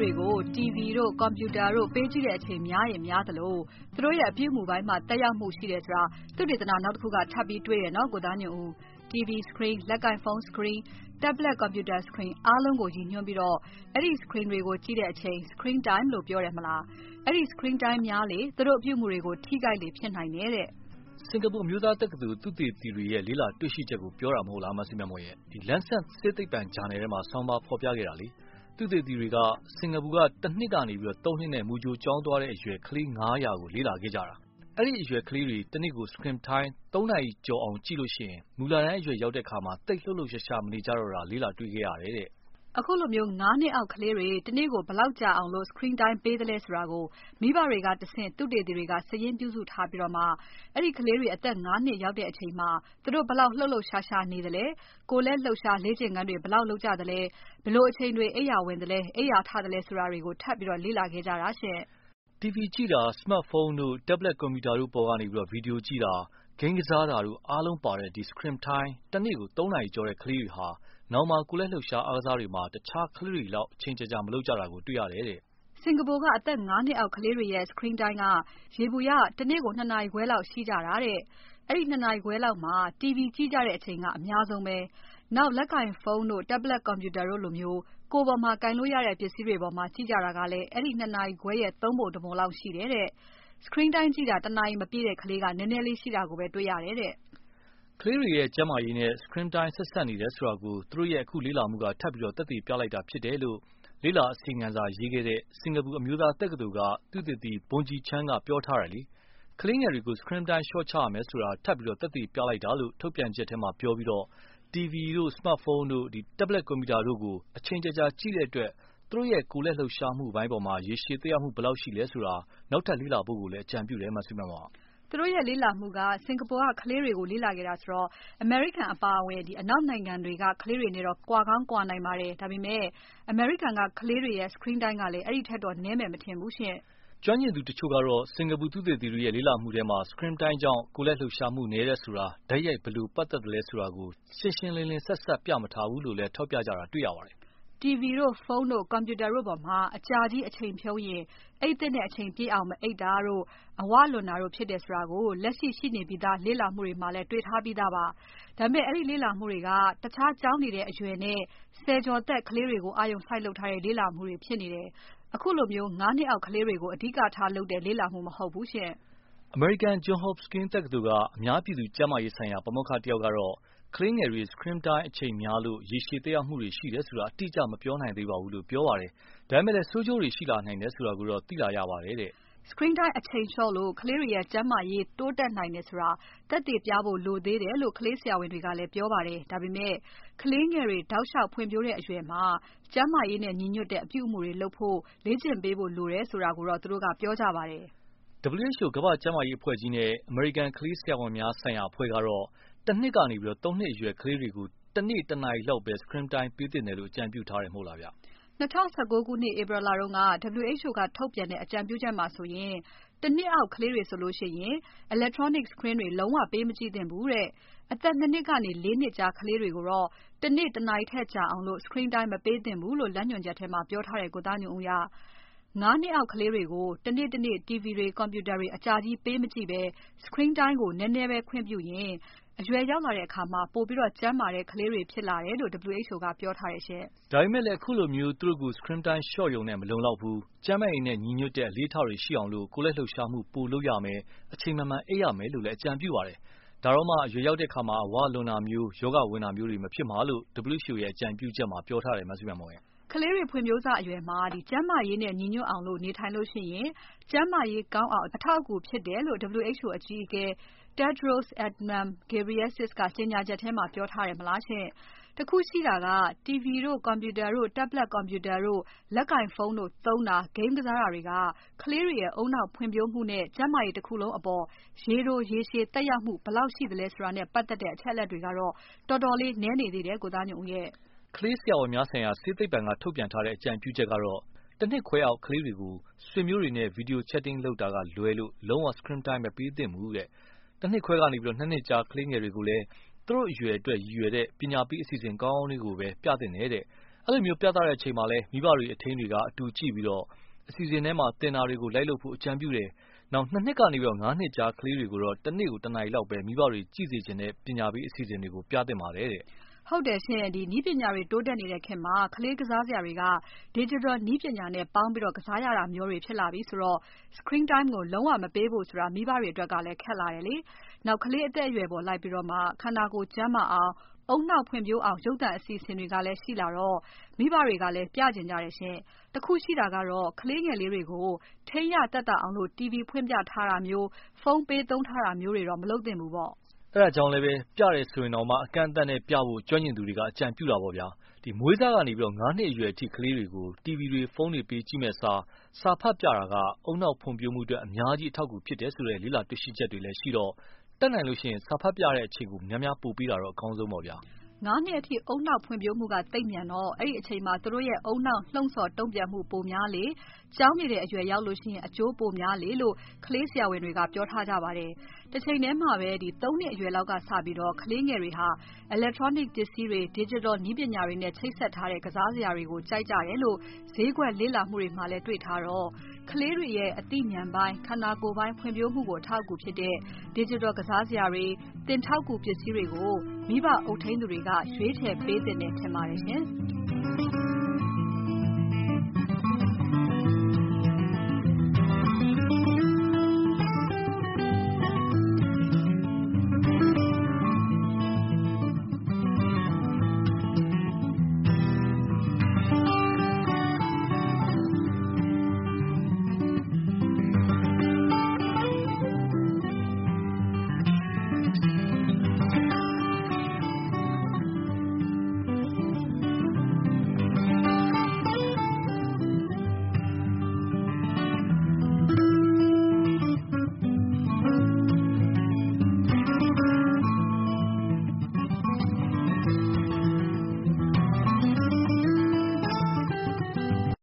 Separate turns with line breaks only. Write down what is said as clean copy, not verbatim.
တွေကို TV တို့ Computer တို့ပေးကြည့်တဲ့အချိန်များရင်များသလိုသူတို့ရဲ့အပြုအမူပိုင်းမှာသက်ရောက်မှုရှိတယ်ဆိုတာသုတေသနနောက်တစ်ခုကထပ်ပြီးတွေ့တယ်နော်ကိုသားညွန့်ဦး TV screen လက်ကိုင်ဖုန်း screen tablet computer screen အားလုံးကိုရည်ညွှန်းပြီးတော့အဲ့ဒီ screen တွေကိုကြည့်တဲ့အချိန် screen time လို့ပြောတယ်မလားအဲ့ဒီ screen time များလေသူတို့အပြုအမူတွေကိုထိခိုက်လေဖြစ်နိုင်တယ်တဲ့
စင်ကာပူအမျိုးသားတက္ကသိုလ်သုတေသီတွေရဲ့လေ့လာတွေ့ရှိချက်ကိုပြောတာမဟုတ်လားမဆီမြတ်မော်ရဲ့ဒီ Lancet ဆေးသိပ္ပံဂျာနယ်ထဲမှာဆောင်းပါးဖော်ပြခဲ့တာလေသုတေသီတွေကစင်ကာပူကတစ်နှစ်ကနေပြီးတော့3နှစ်နဲ့မူကြိုကျောင်းသွားတဲ့အရွယ်ကလေး900ကိုလေ့လာခဲ့ကြတာအဲ့ဒီအရွယ်ကလေးတွေတစ်နေ့ကို screen time 3နာရီကျော်အောင်ကြည့်လို့ရှိရင်မူလတန်းအရွယ်ရောက်တဲ့အခါမှာတိတ်လှုပ်လှုပ်ရှားရှားမနေကြတော့တာလေ့လာတွေ့ခဲ့ရတယ်တဲ့
အခုလိုမျိုး9နှစ်အောက်ကလေးတွေတနေ့ကိုဘယ်လောက်ကြာအောင်လို့ screen time ပေးသလဲဆိုတာကိုမိဘတွေကတဆင့်သုတေသီတွေကစာရင်းပြုစုထားပြီးတော့မှအဲ့ဒီကလေးတွေအသက်9နှစ်ရောက်တဲ့အချိန်မှာသူတို့ဘယ်လောက်လှုပ်လှုပ်ရှားရှားနေသလဲကိုယ်လက်လှုပ်ရှားလေ့ကျင့်ခန်းတွေဘယ်လောက်လုပ်ကြသလဲဘယ်လိုအချိန်တွေအိပ်ယာဝင်သလဲအိပ်ယာထသလဲဆိုတာတွေကိုထပ်ပြီးတော့လေ့လာခဲ့ကြတာရှင့်
TV ကြည့်တာ smartphone တို့ tablet computer တို့ပေါ်ကနေပြီးတော့ဗီဒီယိုကြည့်တာဂိမ်းကစားတာတို့အားလုံးပါတဲ့ဒီ screen time တစ်နေ့ကို3နာရီကျော်တဲ့ကလေးတွေဟာနောက်မှာကိုယ်လက်လှုပ်ရှားအားကစားတွေမှာတခြားကလေးတွေလောက်အချိန်ကြာမလုပ်ကြတာကိုတွေ့ရတယ်တဲ့
စင်ကာပူကအသက်9နှစ်အောက်ကလေးတွေရဲ့ screen time ကရေဘူးရတစ်နေ့ကို2နာရီခွဲလောက်ရှိကြတာတဲ့အဲ့ဒီ2နာရီခွဲလောက်မှာ TV ကြည့်ကြတဲ့အချိန်ကအများဆုံးပဲနောက်လက်ကင်ဖုန်းတို့ tablet computer တို့လိုမျိုးကိုယ်ပေါ်မှာကင်လို့ရတဲ့ပစ္စည်းတွေပေါ်မှာကြည့်ကြတာကလည်းအဲ့ဒီ2နာရီခွဲရဲ့3ပုံ1ပုံလောက်ရှိတယ်တဲ့ screen time ကြည့်တာ1နာရီမပြည့်တဲ့ကလေးကနည်းနည်းလေးရှိတာကိုပဲတွေ့ရတယ်တဲ့
ကလေးတွေရဲ့ကျန်းမာရေးနဲ့ screen time ဆက်ဆက်နေတယ်ဆိုတာကိုသူတို့ရဲ့အခုလေ့လာမှုကထပ်ပြီးတော့သက်သေပြလိုက်တာဖြစ်တယ်လို့လေ့လာအစီရင်ခံစာရေးခဲ့တဲ့စင်ကာပူအမျိုးသားတက္ကသိုလ်ကသုတေသီဘွန်ဂျီချန်းကပြောထားတယ်လေကလေးငယ်တွေကို screen time လျှော့ချရမယ်ဆိုတာထပ်ပြီးတော့သက်သေပြလိုက်တာလို့ထုတ်ပြန်ချက်ထဲမှာပြောပြီးတော့ TV တို့ smartphone တို့ဒီ tablet computer တို့ကိုအချိန်ကြာကြည့်တဲ့အတွက်သူတို့ရဲ့ကိုယ်လက်လှုပ်ရှားမှုပိုင်းပေါ်မှာရေရှည်သက်ရောက်မှုဘယ်လောက်ရှိလဲဆိုတာနောက်ထပ်လေ့လာဖို့ကိုလည်းအကြံပြုတယ်မဆီမမော
သူတို့ရဲ့လေ့လာမှုကစင်ကာပူကကလေးတွေကိုလေ့လာခဲ့တာဆိုတော့ American အပါအဝင်အနောက်နိုင်ငံတွေကကလေးတွေနဲ့တော့ကွာကောင်းကွာနိုင်ပါတယ်ဒါပေမဲ့ American ကကလေးတွေရဲ့ screen time ကလည်းအဲ့ဒီထက်တော့နည်းမယ်မထင်ဘူးရှင့်
ကျွမ်းကျင်သူတချို့ကတော့စင်ကာပူသုတေသီတွေရဲ့လေ့လာမှုထဲမှာ screen time ကြောင့်ကိုယ်လက်လှုပ်ရှားမှုနည်းတယ်ဆိုတာဓာတ်ရိုက်ဘယ်လိုပတ်သက်တယ်လဲဆိုတာကိုရှင်းရှင်းလင်းလင်းဆက်ပြမထားဘူးလို့လည်းထောက်ပြကြတာတွေ့ရပါတယ်
TV တို့ ဖုန်းတို့ Computer တို့ပေါ်မှာအကြာကြီးအချိန်ဖြုံးရင်အိတ်သစ်နဲ့အချိန်ပြည့်အောင်မအိတ်တာတို့အဝလွန်တာတို့ဖြစ်တယ်ဆိုတာကိုလက်ရှိရှိနေပြီးသားလေ့လာမှုတွေမှာလည်းတွေ့ထားပြီးသားပါ။ဒါပေမဲ့အဲ့ဒီလေ့လာမှုတွေကတခြားကျောင်းနေတဲ့အရွယ်နဲ့ဆယ်ကျော်သက်ကလေးတွေကိုအာရုံစိုက်လုပ်ထားတဲ့လေ့လာမှုတွေဖြစ်နေတယ်။အခုလိုမျိုး9နှစ်အောက်ကလေးတွေကိုအဓိကထားလုပ်တဲ့လေ့လာမှုမဟုတ်ဘူးရှင့်
။ American Johns Hopkins တက္ကသိုလ်ကအများပြည်သူကျန်းမာရေးဆိုင်ရာပါမောက္ခတယောက်ကတော့ကလေးငယ်တွေ screen time အချိန်များလို့ရေရှည်သက်ရောက်မှုတွေရှိတယ်ဆိုတာအတိအကျမပြောနိုင်သေးပါဘူးလို့ပြောပါတယ်။ဒါပေမဲ့လည်းဆိုးကျိုးတွေရှိလာနိုင်တယ်ဆိုတာကိုတော့သိလာရပါတယ်တဲ့။
screen time အချိန်လျှော့လို့ကလေးတွေရဲ့ကျန်းမာရေးတိုးတက်နိုင်တယ်ဆိုတာသက်သေပြဖို့လိုသေးတယ်လို့ကလေးဆရာဝန်တွေကလည်းပြောပါတယ်။ဒါပေမဲ့ကလေးငယ်တွေတောက်လျှောက်ဖွံ့ဖြိုးတဲ့အရွယ်မှာကျန်းမာရေးနဲ့ညီညွတ်တဲ့အပြုအမူတွေလုပ်ဖို့လေ့ကျင့်ပေးဖို့လိုတယ်ဆိုတာကိုတော့သူတို့ကပြောကြပါတယ်
။ WHO ကမ္ဘာ့ကျန်းမာရေးအဖွဲ့ကြီးနဲ့ American ကလေးဆရာဝန်များဆိုင်ရာအဖွဲ့ကတော့တစ်နှစ်ကနေပြီးတော့3နှစ်အရွယ်ကလေးတွေကိုတစ်နေ့1နာရီလောက်ပဲ screen time ပေးသင့်တယ်လို့အကြံပြုထားတယ်မဟုတ်လားဗျ
2019ခုနှစ်ဧပြီလတုန်းက WHO ကထုတ်ပြန်တဲ့အကြံပြုချက်မှာဆိုရင်တစ်နှစ်အောက်ကလေးတွေဆိုလို့ရှိရင် electronic screen တွေလုံးဝပေးမကြည့်သင့်ဘူးတဲ့အသက်2နှစ်ကနေ4နှစ်ကြားကလေးတွေကိုတော့တစ်နေ့1နာရီထက်ကြာအောင်လို့ screen time မပေးသင့်ဘူးလို့လမ်းညွှန်ချက်ထဲမှာပြောထားတယ်ကိုသားညွန့်ဦးရ9နှစ်အောက်ကလေးတွေကိုတနေ့တနေ့ TV တွေ Computer တွေအကြာကြီးပေးမကြည့်ပဲ screen time ကိုနည်းနည်းပဲခွင့်ပြုရင်အရွယ်ရောက်လာတဲ့အခါမှာပိုပြီးတော့ကျန်းမာတဲ့ကလေးတွေဖြစ်လာတယ်လို့ WHO ကပြောထားတယ်ရှင့်
။ဒါပေမဲ့လည်းအခုလိုမျိုးသူတို့ကို screen time လျှော့ရုံနဲ့မလုံလောက်ဘူး။ကျန်းမာရေးနဲ့ညီညွတ်တဲ့အလေးထားတွေရှိအောင်လို့ကိုယ်လက်လှုပ်ရှားမှုပိုလုပ်ရမယ်။အချိန်မှန်မှန်အိပ်ရမယ်လို့လည်းအကြံပြုပါတယ်။ဒါတော့မှအရွယ်ရောက်တဲ့အခါမှာအဝလွန်တာမျိုးယောဂဝင်တာမျိုးတွေမဖြစ်မှာလို့ WHO ရဲ့အကြံပြုချက်မှာပြောထားတယ်မဆီမောင်ရဲ့
။ကလေးတွေဖွံ့ဖြိုးစအရွယ်မှာကျန်းမာရေးနဲ့ညီညွတ်အောင်လို့နေထိုင်လို့ရှိရင်ကျန်းမာရေးကောင်းအောင်အထောက်အကူဖြစ်တယ်လို့ WHO အကြီးအကဲTedros Adhanom Ghebreyesus ကကြေညာချက်ထဲမှာပြောထားတယ်မလားရှင့်။တခုရှိတာက TV တို့ Computer တို့ Tablet Computer တို့လက်ကိုင်ဖုန်းတို့သုံးတာ Game ကစားတာတွေကကလေးတွေရဲ့ဦးနှောက်ဖွံ့ဖြိုးမှုနဲ့ကျန်းမာရေးတစ်ခုလုံးအပေါ်ရေတိုရေရှည်သက်ရောက်မှုဘယ်လောက်ရှိသလဲဆိုတာနဲ့ပတ်သက်တဲ့အချက်အလက်တွေကတော့တော်တော်လေးနည်းနေသေးတယ်ကိုသားညွန့်ဦးရဲ့
ကလေးဆရာဝန်များဆိုင်ရာဆေးသိပ္ပံကထုတ်ပြန်ထားတဲ့အကြံပြုချက်ကတော့တစ်နှစ်ခွဲအောက်ကလေးတွေကိုဆွေမျိုးတွေနဲ့ video chatting လုပ်တာကလွဲလို့လုံးဝ screen time မပေးသင့်ဘူးတဲ့။တစ်နှစ်ခွဲကနေပြီးတော့2နှစ်ကြာကလေးငယ်တွေကိုလည်းသူတို့အရွယ်အတွက်ရည်ရွယ်တဲ့ပညာပေးအစီအစဉ်ကောင်းကောင်းလေးကိုပဲပြသင့်တယ်တဲ့။အဲ့လိုမျိုးပြသတဲ့အချိန်မှာလည်းမိဘတွေအထင်းတွေကအတူကြည့်ပြီးတော့အစီအစဉ်ထဲမှာတင်တာတွေကိုလိုက်လုပ်ဖို့အကြံပြုတယ်။နောက်2 နှစ်ကနေ5 နှစ်ကြားကလေးတွေကိုတော့တစ်နေ့ကို1 နာရီလောက်ပဲမိဘတွေကြည့်စေချင်တဲ့ပညာပေးအစီအစဉ်တွေကိုပြသင့်ပါတယ်တဲ့
။ဟုတ်တယ်ရှင်နည်းပညာတွေတိုးတက်နေတဲ့ခေတ်မှာကလေးကစားစရာတွေက Digital နည်းပညာနဲ့ပေါင်းပြီးတော့ကစားရတာမျိုးတွေဖြစ်လာပြီဆိုတော့ Screen time ကိုလုံးဝမပေးဖို့ဆိုတာမိဘတွေအတွက်ကလည်းခက်လာတယ်လေ။နောက်ကလေးအသက်အရွယ်ပေါ်လိုက်ပြီးတော့မှခန္ဓာကိုယ်ကျန်းမာအောင်ဦးနှောက်ဖွံ့ဖြိုးအောင်ရုပ်သံအစီအစဉ်တွေကလည်းရှိလာတော့မိဘတွေကလည်းပြကျင်ကြတယ်ရှင်။တခုရှိတာကတော့ကလေးငယ်လေးတွေကိုထိန်းရတက်တာအောင်လို့ TV ဖွင့်ပြထားတာမျိုးဖုန်းပေးသုံးထားတာမျိုးတွေတော့မလုပ်သင့်ဘူးပေါ့
။အဲ့ဒါကြောင့်လည်းပဲပြတယ်ဆိုရင်တော့မှအကန့်အသတ်နဲ့ပြဖို့ကျွမ်းကျင်သူတွေကအကြံပြုတာပေါ့ဗျာ။ဒီမွေးစားကနေပြီးတော့9 နှစ်အရွယ်အထိကလေးတွေကို TV တွေဖုန်းတွေပေးကြည့်မဲ့စာဖတ်ပြတာကအုံနောက်ဖွံ့ဖြိုးမှုအတွက်အများကြီးအထောက်အကူဖြစ်တယ်ဆိုတဲ့လေ့လာတွေ့ရှိချက်တွေလည်းရှိတော့တက်နိုင်လို့ရှိရင်စာဖတ်ပြတဲ့အချိန်ကိုများများပို့ပေးတာတော့အကောင်းဆုံးပေါ့ဗျာ။
9 နှစ်အထိဦးနှောက်ဖွံ့ဖြိုးမှုကသိပ်မြန်တော့အဲ့ဒီအချိန်မှာသူတို့ရဲ့ဦးနှောက်လှုံ့ဆော်တုံ့ပြန်မှုပိုများလေကျောင်းနေတဲ့အရွယ်ရောက်လို့ရှိရင်အကျိုးပိုများလေလို့ကလေးဆရာဝန်တွေကပြောထားကြပါတယ်။တစ်ချိန်တည်းမှာပဲ3 နှစ်အရွယ်လောက်ကစပြီးတော့ကလေးငယ်တွေဟာ electronic ပစ္စည်းတွေ digital နည်းပညာတွေနဲ့ချိတ်ဆက်ထားတဲ့ကစားစရာတွေကိုကြိုက်ကြတယ်လို့ဈေးကွက်လေ့လာမှုတွေမှာလည်းတွေ့ထားတော့ကလေးတွေရဲ့အသိဉာဏ်ပိုင်းခန္ဓာကိုယ်ပိုင်းဖွံ့ဖြိုးမှုကိုအထောက်အကူဖြစ်တဲ့ digital ကစားစရာတွေသင်ထောက်ကူပစ္စည်းတွေကိုမိဘအုပ်ထိန်းသူတွေကရွေးချယ်ပေးသင့်တယ်ထင်ပါတယ်ရှင်။